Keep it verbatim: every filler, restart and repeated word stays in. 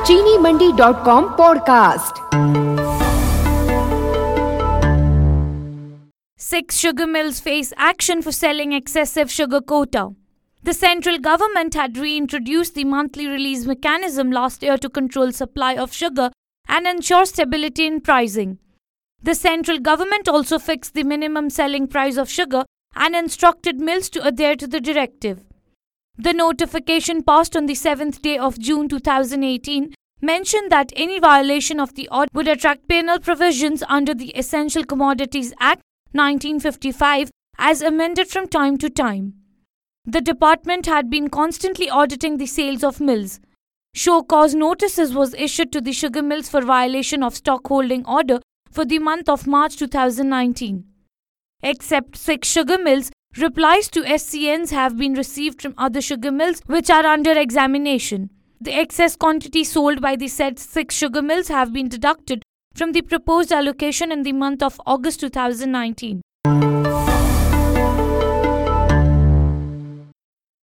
चीनी Mandi dot com podcast. Six sugar mills face action for selling excessive sugar quota. The central government had reintroduced the monthly release mechanism last year to control supply of sugar and ensure stability in pricing. The central government also fixed the minimum selling price of sugar and instructed mills to adhere to the directive. The notification passed on the seventh day of June two thousand eighteen mentioned that any violation of the order would attract penal provisions under the Essential Commodities Act nineteen fifty-five as amended from time to time. The department had been constantly auditing the sales of mills. Show cause notices was issued to the sugar mills for violation of stockholding order for the month of March two thousand nineteen. Except six sugar mills, replies to S C Ns have been received from other sugar mills which are under examination. The excess quantity sold by the said six sugar mills have been deducted from the proposed allocation in the month of August two thousand nineteen.